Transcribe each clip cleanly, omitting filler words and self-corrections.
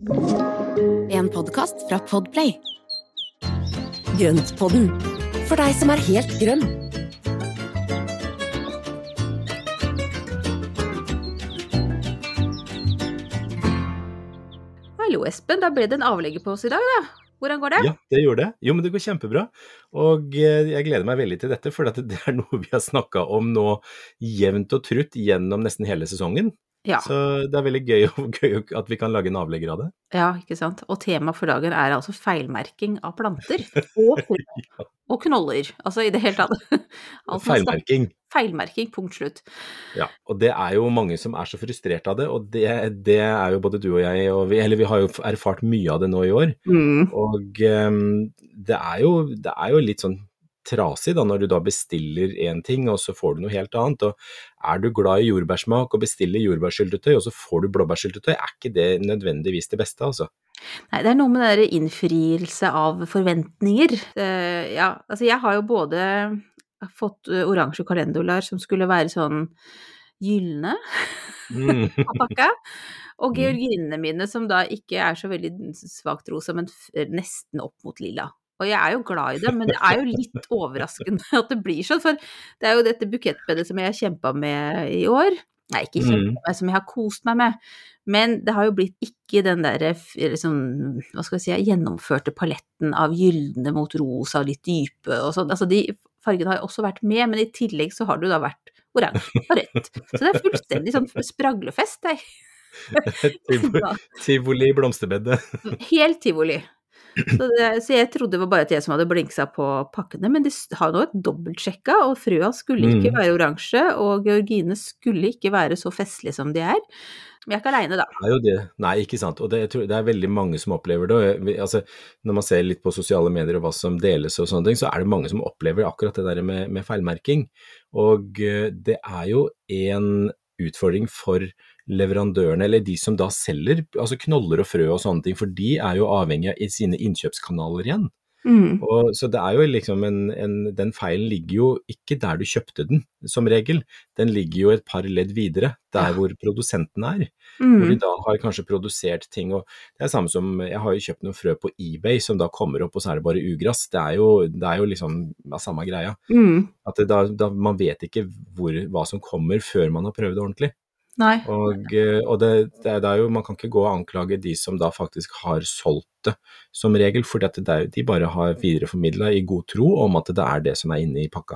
En podcast fra Podplay. Grøntpodden, for deg som helt grønn. Hallo Espen, da ble det en avlegger på oss i dag da. Hvordan går det? Ja, det gjorde det. Jo, men det går kjempebra. Og jeg gleder meg veldig til dette, for det noe vi har snakket om nå jevnt og trutt gjennom nesten hele sesongen. Ja. Så det veldig gøy at vi kan lage en avlegger av det. Ja, ikke sant? Og tema for dagen altså feilmerking av planter og knoller. Altså i det hele tatt. Feilmerking. Feilmerking, punkt slutt. Ja, og det jo mange som så frustrert av det, og det jo både du og jeg, og vi har jo erfart mye av det nå i år. Og det jo litt sånn trasig da, når du da bestiller en ting, og så får du noe helt annet, og du glad i jordbærsmak og bestiller jordbærsyltetøy, og så får du blåbærsyltetøy, ikke det nødvendigvis det beste, altså? Nei, det noe med det innfrielse av forventninger. Ja, altså jeg har jo både fått oransje kalenderlar som skulle være sånn gyllene på pakka, og georginene mine som da ikke så veldig svagt rosa, men nesten opp mot lilla. Og jeg jo glad i det, men det jo litt overraskende at det blir sånn, for det jo dette bukettbedet som jeg har kjempet med i år. Nei, ikke kjempet med, som jeg har kost meg med, men det har jo blitt ikke den der, liksom, hva skal jeg si, gjennomførte paletten av gyldne mot rosa, litt dype og sånn. Altså, de fargene har jo også vært med, men i tillegg så har det jo da vært oransje og rett. Så det fullstendig sånn spraglefest, Tivoli blomsterbedet. Helt tivoli. Så jeg trodde det var bare at jeg som hadde blinksa på pakkene, men de har jo nå et dobbeltsjekka, og frøa skulle ikke være oransje, og georgine skulle ikke være så festlige som de Men jeg ikke alene da. Det jo det. Nei, ikke sant. Og jeg tror det veldig mange som opplever det. Altså, når man ser litt på sosiale medier og hva som deles og sånne ting, så det mange som opplever akkurat det der med feilmerking. Og det jo en utfordring for leverandørene, eller de som da selger, altså knoller og frø og sånne ting, for de jo avhengig av sine innkjøpskanaler igjen. Og, så det jo liksom den feilen ligger jo ikke der du kjøpte den, som regel. Den ligger jo et par ledd videre, der hvor produsenten hvor de da har kanskje produsert ting, og det samme som, jeg har jo kjøpt noen frø på eBay, som da kommer opp, og så det bare ugress. Det jo liksom samme greia. At man vet ikke hva som kommer før man har prøvd det ordentlig. Nei. Og det jo, man kan ikke gå og anklage de som da faktisk har solgt det som regel, for de bare har videreformidlet i god tro om at det det som inne i pakka.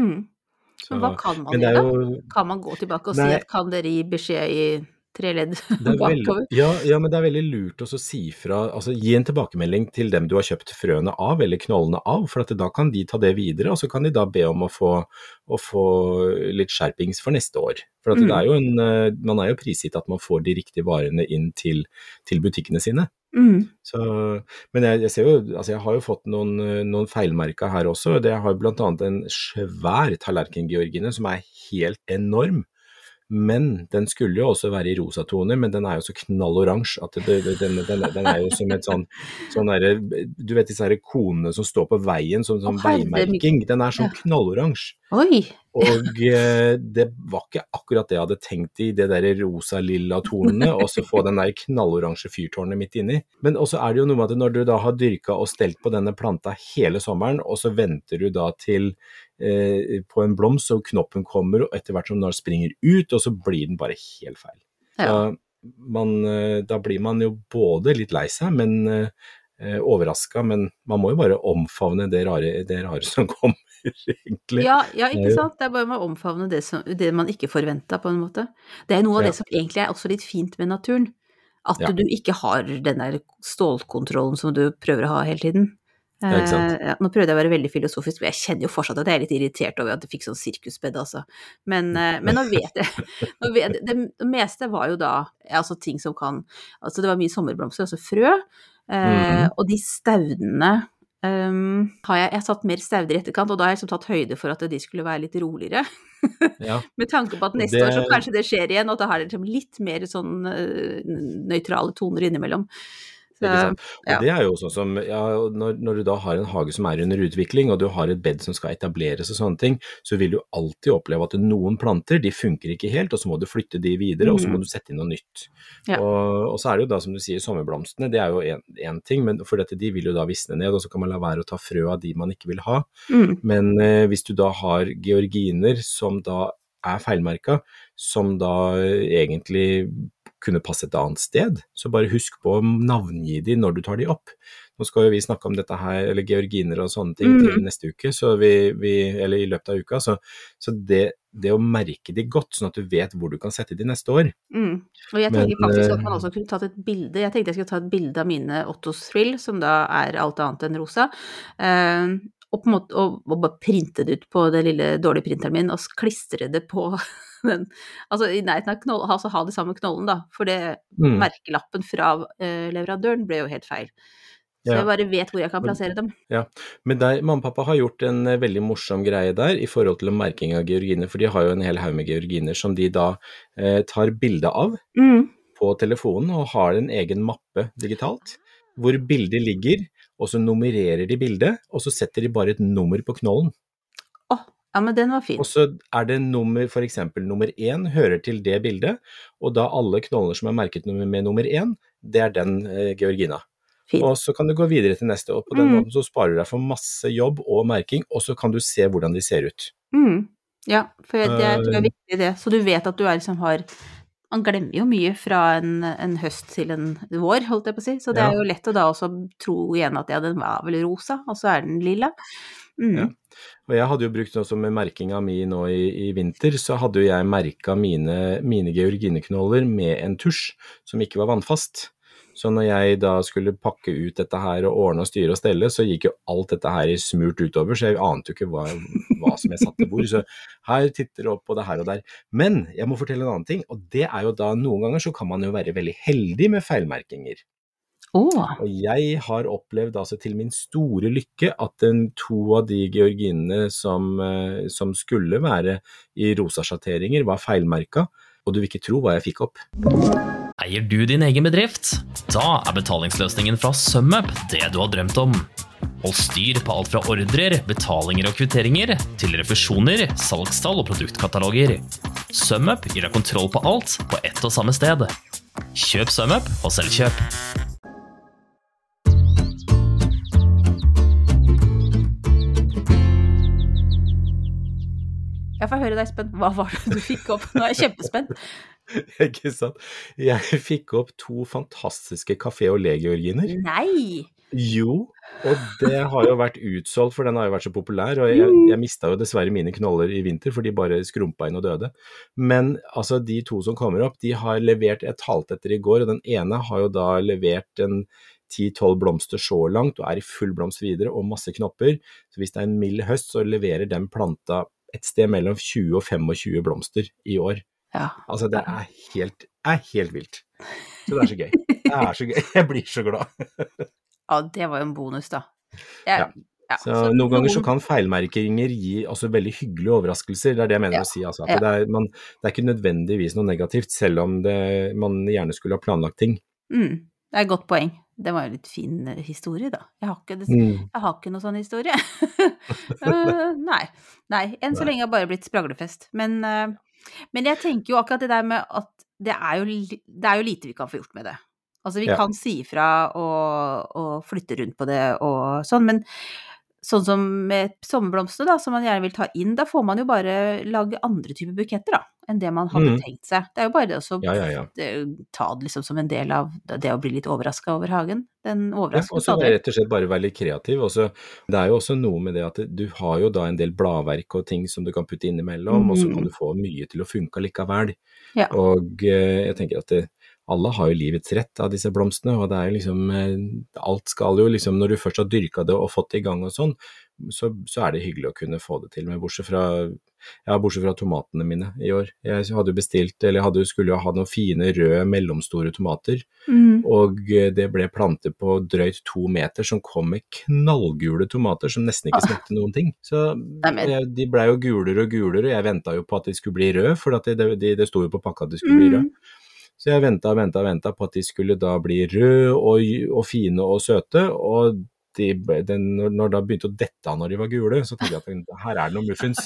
Så, men hva kan man gjøre da? Kan man gå tilbake og si at kan dere gi beskjed i 3 ledd bakover? Ja, men det veldig lurt å si fra, altså gi en tilbakemelding til dem du har kjøpt frøene av, eller knollene av, for at da kan de ta det videre, og så kan de da be om å få litt skjerpings for neste år. For at det jo man jo prisgitt at man får de riktige varene inn til butikkene sine. Så, men jeg ser jo, altså jeg har jo fått noen feilmerker her også. Det har blant annet en svær tallerkengeorgine som helt enorm, men den skulle jo også være i rosatoner, men den jo så knalloransje at den jo som et sånn der, du vet disse her konene som står på veien som veimerking, den sånn knalloransje. Oi! Og det var ikke akkurat det jeg hadde tenkt i det der rosa-lilla tonene, og så få den der knalloransje fyrtårnet midt inni. Men også det jo noe med at når du da har dyrket og stelt på denne planta hele sommeren, og så venter du da til på en blomst, og knoppen kommer, og etter hvert som den springer ut, og så blir den bare helt feil. Ja. Da blir man jo både litt lei seg, men overrasket, men man må jo bare omfavne det rare som kommer, egentlig. Ja, ikke sant? Det bare å omfavne det man ikke forventet på en måte. Det noe av det som egentlig også litt fint med naturen, at du ikke har den der stålkontrollen som du prøver å ha hele tiden. Nå prøvde jeg å være veldig filosofisk, men jeg kjenner jo fortsatt at jeg litt irritert over at jeg fikk sånn sirkusbed, altså. Men nå vet jeg, det meste var jo da, altså ting som kan, altså det var mye sommerblomster, altså frø, og de staudene, har jeg satt mer stauder i etterkant, og da har jeg liksom tatt høyde for at de skulle være litt roligere, med tanke på at neste år så kanskje det skjer igjen, og da har det liksom litt mer sånn nøytrale toner innimellom. Så, Ikke sant? Og ja. det jo sånn som, ja, når du da har en hage som under utvikling, og du har et bed som skal etableres og sånne ting, så vil du alltid oppleve at noen planter, de funker ikke helt, og så må du flytte de videre, og så må du sette inn noe nytt. Ja. Og så det jo da, som du sier, sommerblomstene, det jo en ting, men for dette, de vil jo da visne ned, og så kan man la være å ta frø av de man ikke vil ha. Men hvis du da har georginer som da feilmerket, som da egentlig kunne passe et annet sted, så bare husk på å navngi de når du tar de opp. Nå skal jo vi snakke om dette her, eller georginer og sånne ting til neste uke, så eller i løpet av uka, så det å merke de godt, sånn at du vet hvor du kan sette de neste år. Og jeg tenker faktisk at man også kunne tatt et bilde, jeg tenkte jeg skulle ta et bilde av mine Ottos Thrill, som da alt annet enn rosa, og på en måte og bare printe det ut på det lille dårlige printeren min, og klistre det på den, altså i nærheten av knollen, altså ha det samme knollen da, for det merkelappen fra leverandøren ble jo helt feil. Så jeg bare vet hvor jeg kan plassere dem. Ja, men mamma og pappa har gjort en veldig morsom greie der i forhold til merking av georginer, for de har jo en hel haug med georginer som de da tar bilde av på telefonen og har en egen mappe digitalt, hvor bildet ligger, og så nummererer de bildet, og så setter de bare et nummer på knollen. Ja, men den var fin. Og så det nummer, for eksempel nummer 1 hører til det bildet, og da alle knoller som merket med nummer 1, det den georgina. Fint. Og så kan du gå videre til neste, og på den måten så sparer du deg for masse jobb og merking, og så kan du se hvordan de ser ut. Ja, for det tror jeg viktig det. Så du vet at du liksom man glemmer jo mye fra en høst til en vår, holdt jeg på å si. Så det jo lett å da også tro igjen at den var vel rosa, og så den lilla. Ja. Og jeg hadde jo brukt også med merkinga mi nå i vinter, så hadde jo jeg merket mine georgineknoller med en tusj som ikke var vannfast. Så når jeg da skulle pakke ut dette her og ordne og styre og stelle, så gikk jo alt dette her smurt utover, så jeg ante jo ikke hva som jeg satte hvor. Så her titter det opp på det her og der. Men jeg må fortelle en annen ting, og det jo da noen ganger så kan man jo være veldig heldig med feilmerkinger. Og jeg har opplevd altså til min store lykke at 2 av de georginene som skulle være i rosa sjatteringer var feilmerket, og du vil ikke tro hva jeg fikk opp. Eier du din egen bedrift? Da betalingsløsningen fra SumUp det du har drømt om. Hold styr på alt fra ordrer, betalinger og kvitteringer, til refusjoner, salgstall og produktkataloger. SumUp gir deg kontroll på alt på ett og samme sted. Kjøp SumUp og selvkjøp. Jeg får høre deg, Espen. Hva var det du fikk opp? Nå jeg kjempespent. Ikke sant? Jeg fikk opp 2 fantastiske Café Olé-georginer. Nei! Jo, og det har jo vært utsolgt, for den har jo vært så populær, og jeg mistet jo dessverre mine knoller i vinter, for de bare skrumpa inn og døde. Men altså, de 2 som kommer opp, de har levert et halvt etter i går, og den ene har jo da levert en 10-12 blomster så langt, og i full blomst videre, og masse knopper. Så hvis det en mild høst, så leverer den planta et sted mellom 20 og 25 blomster i år. Ja. Altså, det helt vilt. Så det så gøy. Det så gøy. Jeg blir så glad. Ja, det var jo en bonus da. Så noen ganger så kan feilmerkinger gi også veldig hyggelige overraskelser. Det det jeg mener å si. Altså, at det ikke nødvendigvis noe negativt, selv om man gjerne skulle ha planlagt ting. Det et godt poeng. Det var jo litt fin historie da. Jeg har ikke noe sånn historie. Nei, enn så lenge har bare blitt spraglefest. Men jeg tenker jo akkurat det der med at det jo lite vi kan få gjort med det. Altså vi kan si ifra og flytte rundt på det og sånn, men sånn som med sommerblomster da, som man gjerne vil ta inn, da får man jo bare lage andre typer buketter da, enn det man hadde tenkt seg. Det jo bare det å ta det liksom som en del av det å bli litt overrasket over hagen. Den overraskelsen. Og så rett og slett bare være litt kreativ. Også, det jo også noe med det at du har jo da en del bladverk og ting som du kan putte innimellom, og så kan du få mye til å funke likevel. Ja. Og jeg tenker at alle har jo livets rett av disse blomstene, og det jo liksom, alt skal jo liksom, når du først har dyrket det og fått det i gang og sånn, så det hyggelig å kunne få det til, men bortsett fra tomatene mine i år. Jeg hadde bestilt, eller skulle jo ha noen fine røde mellomstore tomater, og det ble plantet på drøyt 2 meter som kom med knallgule tomater som nesten ikke smakte noen ting. Så de ble jo gulere og gulere, og jeg ventet jo på at de skulle bli røde, for at det sto jo på pakka at de skulle bli røde. Så jeg ventet på at de skulle da bli røde og fine og søte, og når da begynte å dette av når de var gule, så tenkte jeg at her det noen muffins.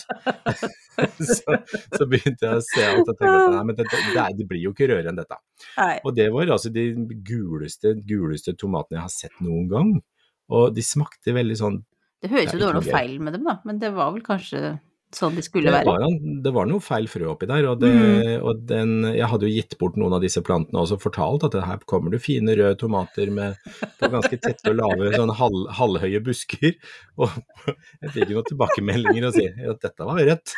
så begynte jeg å se at jeg tenkte at nei, men det blir jo ikke rødere enn dette. Nei. Og det var altså de guleste tomatene jeg har sett noen gang, og de smakte veldig sånn. Det høres jo det var noe feil med dem da, men det var vel kanskje sånn de skulle være. Det var noe feil frø oppi der, og jeg hadde jo gitt bort noen av disse plantene og også fortalt at her kommer det fine røde tomater på ganske tette og lave, sånn halvhøye busker, og jeg fikk jo noen tilbakemeldinger og si at dette var rett.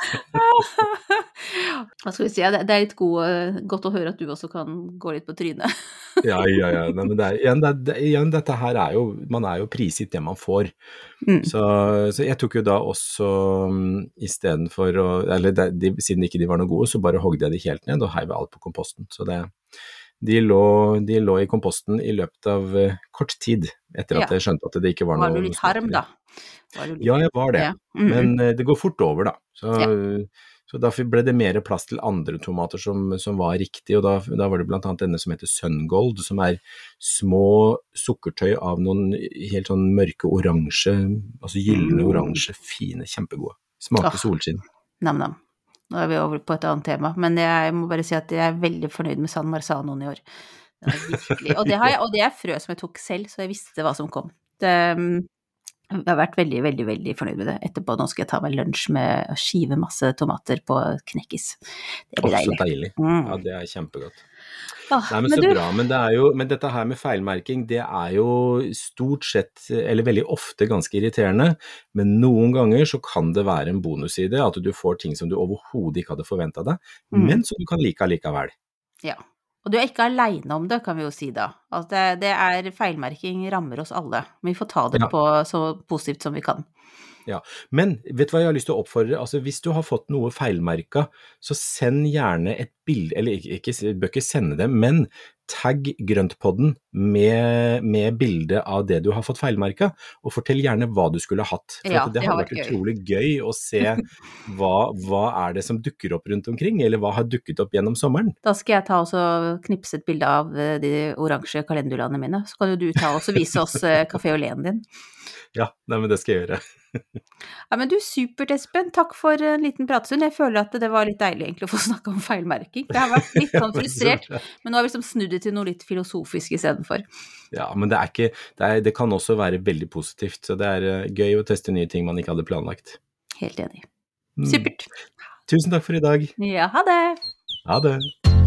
Hva skal vi si, det litt godt å høre at du også kan gå litt på trynet. Ja, nei, men igjen, dette her jo, man jo prisgitt det man får. Så jeg tok jo da også, i stedet for siden ikke de var noe gode, så bare hogde jeg de helt ned og heiv alt på komposten. Så de lå i komposten i løpet av kort tid, etter at jeg skjønte at det ikke var noe. Var du litt harm da? Ja, jeg var det. Ja. Men det går fort over da. Så da ble det mer plass til andre tomater som var riktig, og da var det blant annet denne som heter Sungold, som små sukkertøy av noen helt sånn mørke oransje, altså gyllene oransje, fine, kjempegode. Smaker solskinn. Nam-nam. Nå vi over på et annet tema, men jeg må bare si at jeg veldig fornøyd med San Marzanoen i år. Virkelig. Og det frø som jeg tok selv, så jeg visste hva som kom. Jeg har vært veldig, veldig, veldig fornøyd med det. Etterpå nå skal jeg ta meg lunsj med å skive masse tomater på knekkis. Det blir deilig. Så deilig. Ja, det kjempegodt. Nei, men så bra. Men dette her med feilmerking, det jo stort sett, eller veldig ofte ganske irriterende, men noen ganger så kan det være en bonus i det, at du får ting som du overhodet ikke hadde forventet deg, men som du kan like allikevel. Ja. Og du ikke alene om det, kan vi jo si da. Altså det feilmerking rammer oss alle, men vi får ta det på så positivt som vi kan. Ja, men vet du hva jeg har lyst til å oppfordre? Altså hvis du har fått noe feilmerket, så send gjerne et bilde, eller bør ikke sende det, men tagg Grøntpodden med bilde av det du har fått feilmerket, og fortell gjerne hva du skulle hatt. For det har vært utrolig gøy å se hva det som dukker opp rundt omkring, eller hva har dukket opp gjennom sommeren. Da skal jeg ta og knipse et bilde av de oransje kalendulene mine, så kan jo du ta og vise oss Café Olen din. Ja, men det skal jeg gjøre. Ja, men du, supert Espen, takk for en liten pratstund. Jeg føler at det var litt deilig egentlig å få snakke om feilmerking. Jeg har vært litt sånn frustrert, men nå har vi liksom snudd det til noe litt filosofisk i stedet for. Ja, men det kan også være veldig positivt, så det gøy å teste nye ting man ikke hadde planlagt. Helt enig. Supert. Tusen takk for i dag. Ja, ha det. Ha det.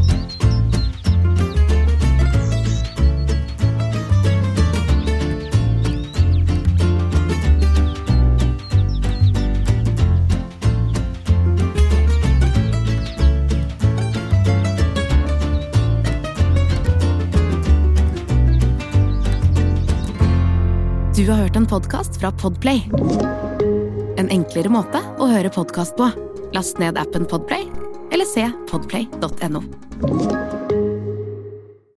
Du har hørt en podcast fra Podplay. En enklere måte å høre podcast på. Last ned appen Podplay, eller se podplay.no.